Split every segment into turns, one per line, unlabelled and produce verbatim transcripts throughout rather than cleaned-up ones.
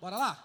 Bora lá?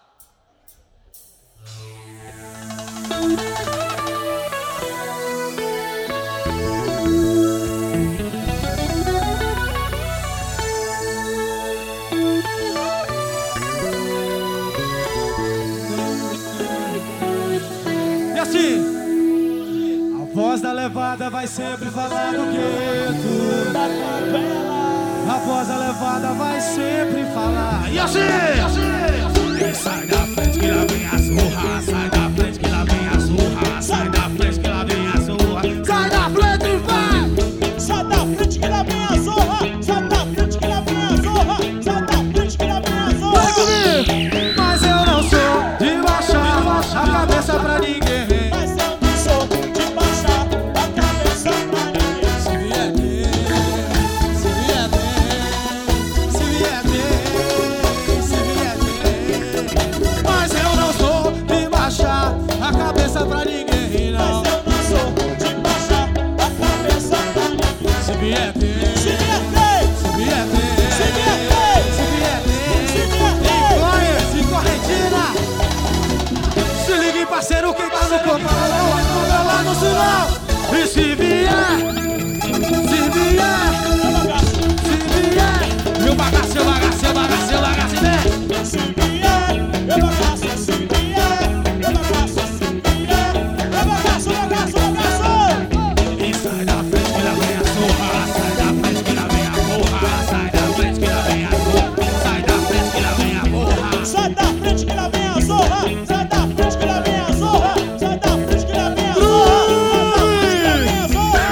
E assim, a voz da levada vai sempre falar do gueto, da favela. A voz da levada vai sempre falar. E assim, e assim,
sai da frente que lá vem a surra, sai da frente que lá vem a surra, sai da frente que lá vem a surra,
sai da frente e vai!
Sai da frente que lá vem a zorra, sai da frente que lá vem a zorra, sai da frente que lá vem a zorra.
Vai comigo! Mas eu não sou de baixar a cabeça pra ninguém.
Mas eu não sou de baixar a cabeça pra ninguém.
Se vier bem, se vier bem, se vier bem, se vier bem. Mas eu não sou de baixar a cabeça pra ninguém, não.
Mas eu não sou de baixar a cabeça pra ninguém.
Se vier bem,
Se vier bem,
se vier bem,
se vier bem,
se vier bem,
se vier bem.
em Conhas, em Correntina. Se ligue, parceiro, quem tá no comando, no meu lado no sinal. E se vier, se vier, se vier, eu bagaço, eu bagaço, eu bagaço, eu bagaço, vem.
Se vier, eu bagaço, se vier, eu bagaço, se vier, eu bagaço, bagaço, bagaço.
e sai da frente que lá vem a surra, sai da frente que lá vem a porra, sai da frente que lá vem a surra, sai da frente que lá vem a porra.
Sai da frente que lá vem a zorra, sai da frente que lá vem a zorra, sai da frente que lá vem a zorra, sai da frente que lá vem a zorra.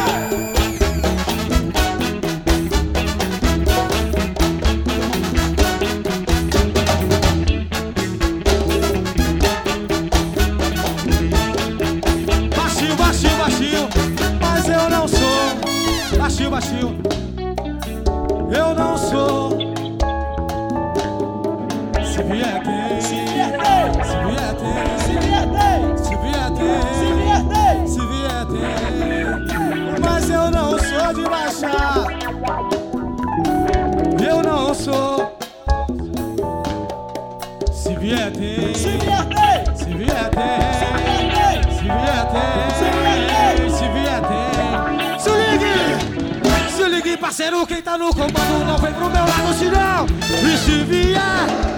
Baixinho, baixinho, baixinho, mas eu não sou. Baixinho, baixinho, eu não sou. Se vier quem,
Se vier bem,
se vier quem,
se vier bem,
se vier quem,
se vier bem.
se vier quem. Mas eu não sou de baixar. Eu não sou. Se vier quem,
Se vier bem,
se vier quem,
se vier bem,
se vier tem, se vier tem. Se ligue, se ligue, parceiro, quem tá no comando não vem pro meu lado, senão. E se vier,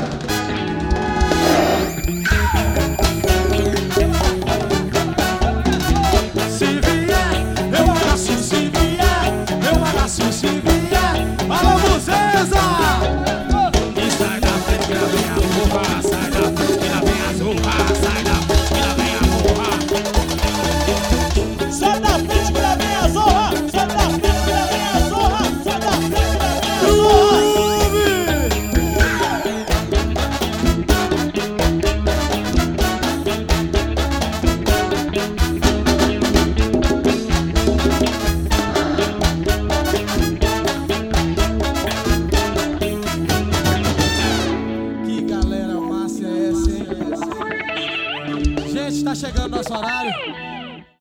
se vier, eu abraço, se vier, eu abraço, se vier. Alô, Buceza!
E sai da frente que lá vem a porra, sai da frente que lá vem a surra, sai da frente que lá vem a porra.
sai da frente que lá vem a zorra, sai da frente que lá vem a zorra, sai da frente que lá vem a zorra.
Que galera massa é essa, hein? Gente, tá chegando nosso horário.